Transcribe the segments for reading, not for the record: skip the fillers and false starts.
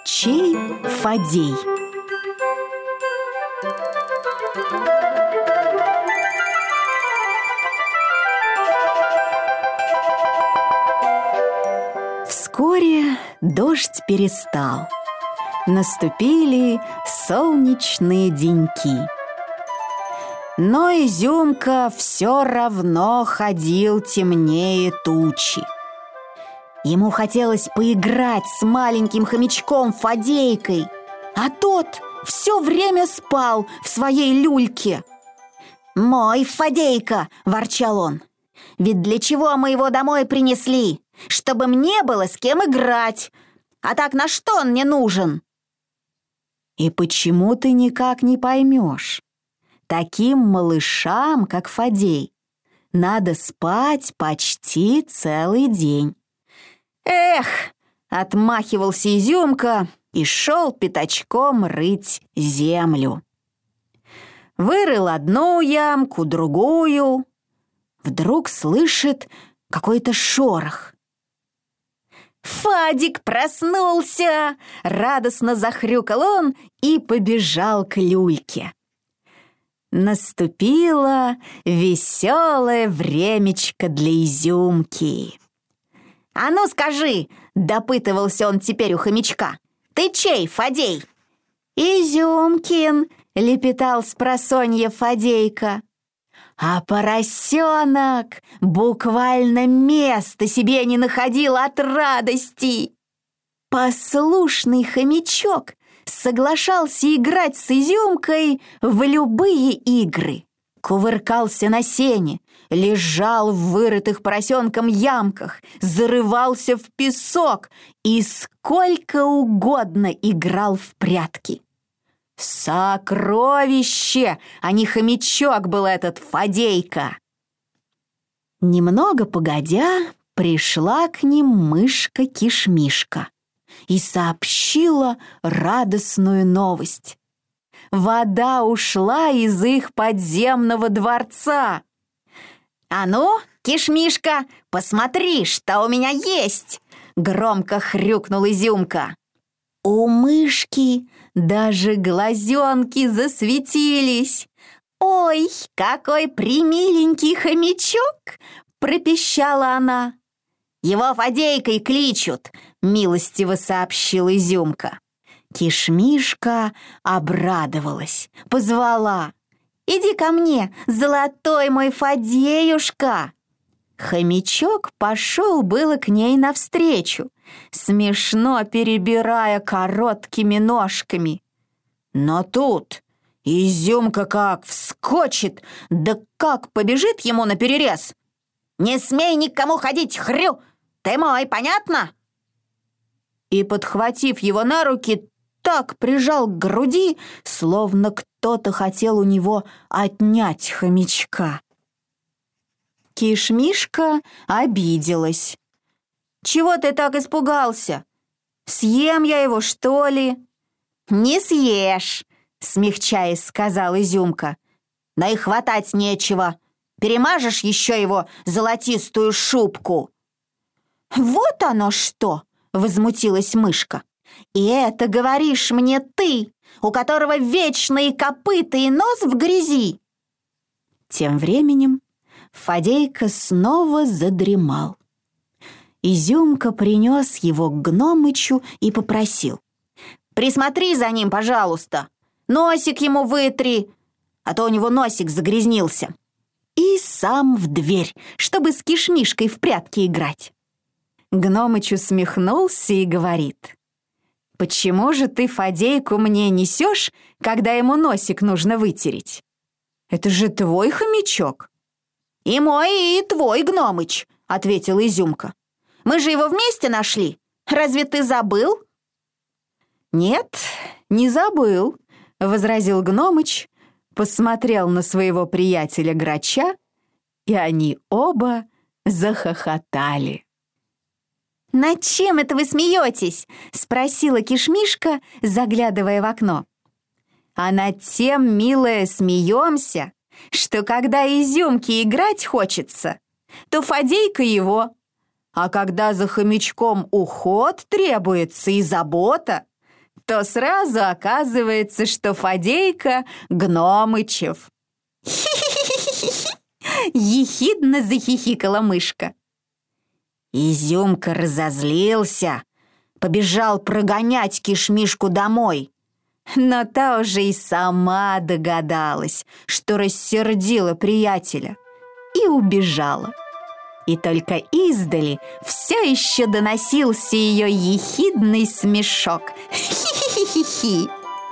Чей Фадей? Вскоре дождь перестал. Наступили солнечные деньки. Но Изюмка все равно ходил темнее тучи. Ему хотелось поиграть с маленьким хомячком Фадейкой, а тот все время спал в своей люльке. «Мой Фадейка!» – ворчал он. «Ведь для чего мы его домой принесли? Чтобы мне было с кем играть. А так на что он мне нужен?» И почему ты никак не поймешь? Таким малышам, как Фадей, надо спать почти целый день. «Эх!» — отмахивался Изюмка и шел пятачком рыть землю. Вырыл одну ямку, другую. Вдруг слышит какой-то шорох. «Фадик проснулся!» — радостно захрюкал он и побежал к люльке. Наступило веселое времечко для Изюмки. «А ну скажи!» — допытывался он теперь у хомячка. «Ты чей, Фадей?» «Изюмкин!» — лепетал спросонья Фадейка. А поросенок буквально места себе не находил от радости. Послушный хомячок соглашался играть с Изюмкой в любые игры. Кувыркался на сене, лежал в вырытых поросенком ямках, зарывался в песок и сколько угодно играл в прятки. Сокровище, а не хомячок был этот Фадейка. Немного погодя, пришла к ним мышка-кишмишка и сообщила радостную новость. Вода ушла из их подземного дворца. «А ну, Кишмишка, посмотри, что у меня есть!» — громко хрюкнул Изюмка. У мышки даже глазенки засветились. «Ой, какой примиленький хомячок!» — пропищала она. «Его Фадейкой кличут», — милостиво сообщил Изюмка. Кишмишка обрадовалась, позвала. «Иди ко мне, золотой мой Фадеюшка!» Хомячок пошел было к ней навстречу, смешно перебирая короткими ножками. Но тут Изюмка как вскочит, да как побежит ему наперерез. «Не смей никому ходить, хрю! Ты мой, понятно?» И, подхватив его на руки, так прижал к груди, словно кто-то хотел у него отнять хомячка. Кишмишка обиделась. «Чего ты так испугался? Съем я его, что ли?» «Не съешь», — смягчаясь, сказал Изюмка. «Да и хватать нечего. Перемажешь еще его золотистую шубку». «Вот оно что!» — возмутилась мышка. «И это говоришь мне ты, у которого вечные копыта и нос в грязи!» Тем временем Фадейка снова задремал. Изюмка принес его к Гномычу и попросил: «Присмотри за ним, пожалуйста, носик ему вытри, а то у него носик загрязнился». И сам в дверь, чтобы с Кишмишкой в прятки играть. Гномыч усмехнулся и говорит: «Почему же ты Фадейку мне несешь, когда ему носик нужно вытереть? Это же твой хомячок». «И мой, и твой, Гномыч», — ответил Изюмка. «Мы же его вместе нашли. Разве ты забыл?» «Нет, не забыл», — возразил Гномыч, посмотрел на своего приятеля Грача, и они оба захохотали. «Над чем это вы смеетесь?» — спросила Кишмишка, заглядывая в окно. «А над тем, милая, смеемся, что когда Изюмке играть хочется, то Фадейка его, а когда за хомячком уход требуется и забота, то сразу оказывается, что Фадейка Гномычев. «Хи-хи-хи-хи-хи!» — ехидно захихикала мышка. Изюмка разозлился, побежал прогонять Кишмишку домой. Но та уже и сама догадалась, что рассердила приятеля, и убежала. И только издали все еще доносился ее ехидный смешок. Хи-хи-хи-хи-хи.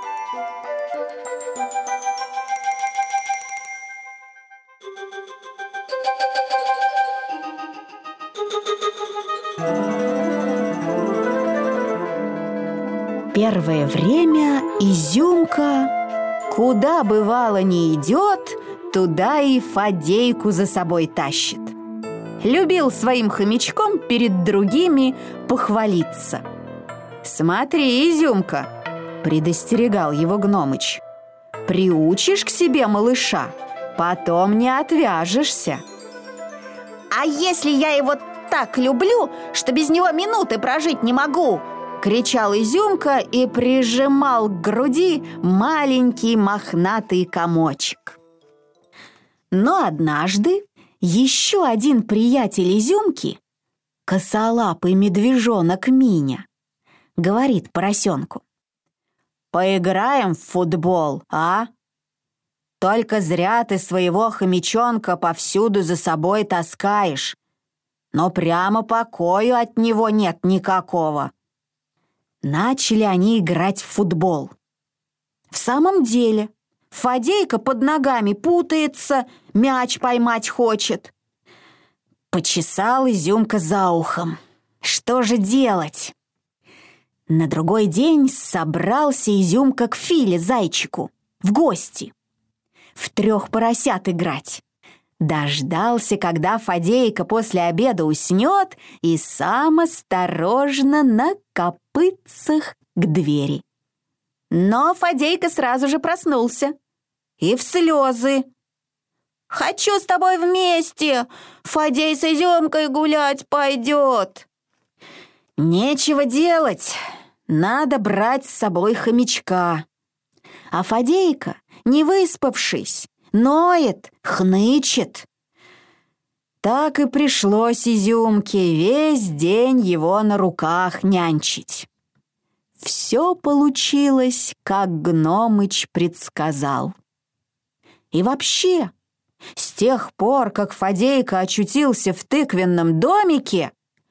Первое время Изюмка, куда бывало не идет, туда и Фадейку за собой тащит. Любил своим хомячком перед другими похвалиться. «Смотри, Изюмка», — предостерегал его Гномыч, — «приучишь к себе малыша, потом не отвяжешься». «А если я его так люблю, что без него минуты прожить не могу?» — кричал Изюмка и прижимал к груди маленький мохнатый комочек. Но однажды еще один приятель Изюмки, косолапый медвежонок Миня, говорит поросенку: «Поиграем в футбол, а? Только зря ты своего хомячонка повсюду за собой таскаешь, но прямо покою от него нет никакого». Начали они играть в футбол. В самом деле, Фадейка под ногами путается, мяч поймать хочет. Почесал Изюмка за ухом. Что же делать? На другой день собрался Изюмка к Филе, зайчику, в гости. В 3 поросят играть. Дождался, когда Фадейка после обеда уснет, и сам осторожно на копытцах к двери. Но Фадейка сразу же проснулся и в слезы. «Хочу с тобой вместе! Фадей с Изюмкой гулять пойдет!» Нечего делать, надо брать с собой хомячка. А Фадейка, не выспавшись, ноет, хнычет. Так и пришлось Изюмке весь день его на руках нянчить. Все получилось, как Гномыч предсказал. И вообще, с тех пор, как Фадейка очутился в тыквенном домике,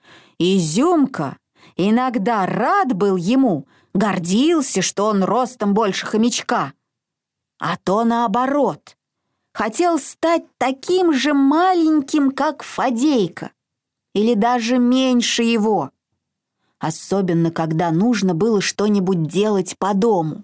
Изюмка иногда рад был ему, гордился, что он ростом больше хомячка, а то наоборот. Хотел стать таким же маленьким, как Фадейка, или даже меньше его, особенно когда нужно было что-нибудь делать по дому.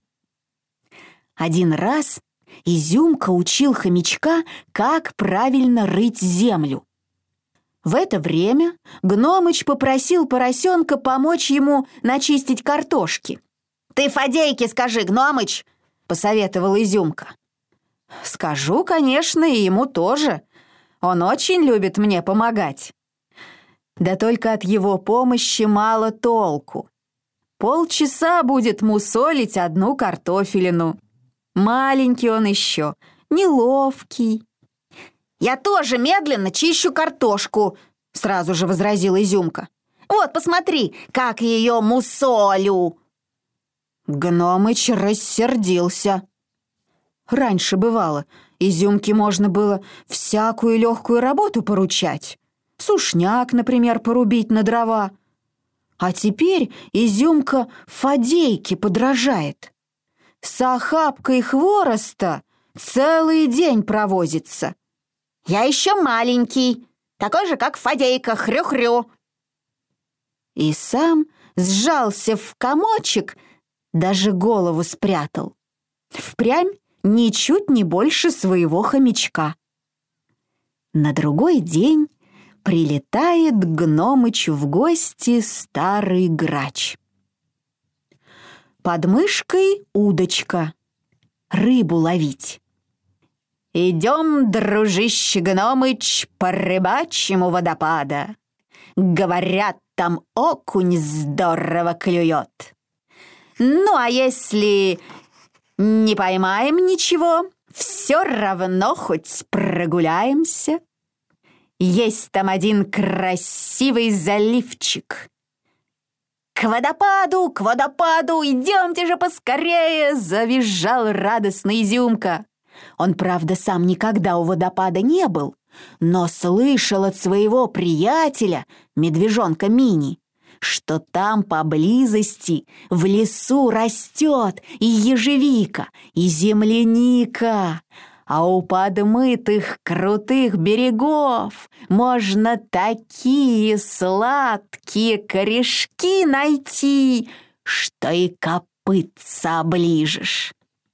Один раз Изюмка учил хомячка, как правильно рыть землю. В это время Гномыч попросил поросенка помочь ему начистить картошки. «Ты Фадейке скажи, Гномыч!» — посоветовал Изюмка. «Скажу, конечно, и ему тоже. Он очень любит мне помогать. Да только от его помощи мало толку. Полчаса будет мусолить одну картофелину. Маленький он еще, неловкий». «Я тоже медленно чищу картошку», — сразу же возразил Изюмка. «Вот, посмотри, как ее мусолю». Гномыч рассердился. Раньше бывало, Изюмке можно было всякую легкую работу поручать. Сушняк, например, порубить на дрова. А теперь Изюмка Фадейке подражает. С охапкой хвороста целый день провозится. «Я еще маленький, такой же, как Фадейка, хрю-хрю». И сам сжался в комочек, даже голову спрятал. Впрямь ничуть не больше своего хомячка. На другой день прилетает к Гномычу в гости старый грач. Под мышкой удочка, рыбу ловить. «Идем, дружище Гномыч, по рыбачьему водопада. Говорят, там окунь здорово клюет. Ну, а если не поймаем ничего, все равно хоть прогуляемся. Есть там один красивый заливчик. К водопаду, идемте же поскорее!» — завизжал радостный Изюмка. Он, правда, сам никогда у водопада не был, но слышал от своего приятеля, медвежонка Мини, что там поблизости в лесу растет и ежевика, и земляника, а у подмытых крутых берегов можно такие сладкие корешки найти, что и копытца оближешь.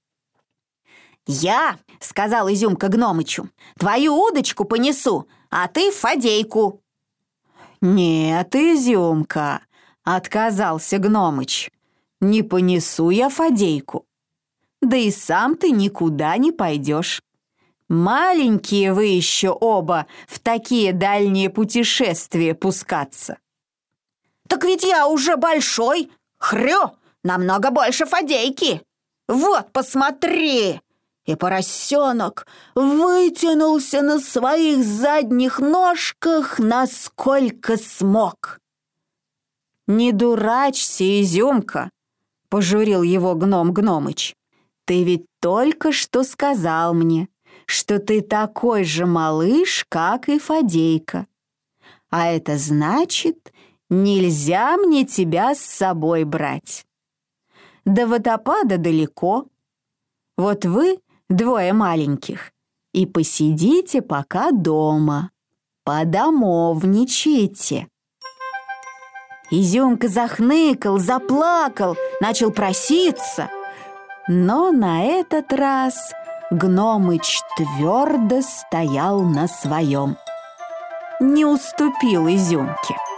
«Я, — сказал Изюмка Гномычу, — твою удочку понесу, а ты Фадейку». «Нет, Изюмка, — отказался Гномыч, — не понесу я Фадейку. Да и сам ты никуда не пойдешь. Маленькие вы еще оба в такие дальние путешествия пускаться». «Так ведь я уже большой, хрю, намного больше Фадейки. Вот, посмотри!» И поросенок вытянулся на своих задних ножках, насколько смог. «Не дурачься, Изюмка, — пожурил его гном Гномыч. — Ты ведь только что сказал мне, что ты такой же малыш, как и Фадейка. А это значит, нельзя мне тебя с собой брать. До водопада далеко. Вот вы, двое маленьких, и посидите пока дома, подомовничайте». Изюмка захныкал, заплакал, начал проситься, но на этот раз Гномыч твердо стоял на своем, не уступил Изюмке.